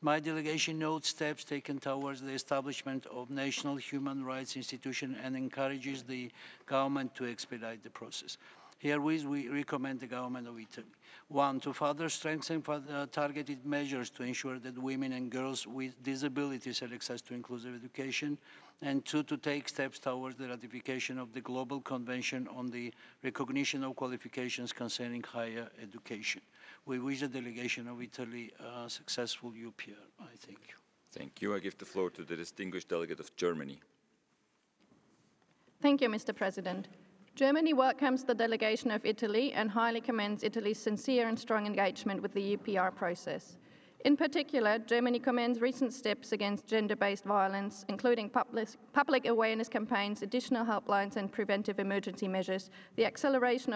My delegation notes steps taken towards the establishment of national human rights institution and encourages the government to expedite the process. Herewith, we recommend the government of Italy. One, to further strengthen targeted measures to ensure that women and girls with disabilities have access to inclusive education. And two, to take steps towards the ratification of the Global Convention on the Recognition of Qualifications Concerning Higher Education. We wish the delegation of Italy a successful UPR. I thank you. Thank you. I give the floor to the distinguished delegate of Germany. Thank you, Mr. President. Germany welcomes the delegation of Italy and highly commends Italy's sincere and strong engagement with the UPR process. In particular, Germany commends recent steps against gender-based violence, including public awareness campaigns, additional helplines and preventive emergency measures, the acceleration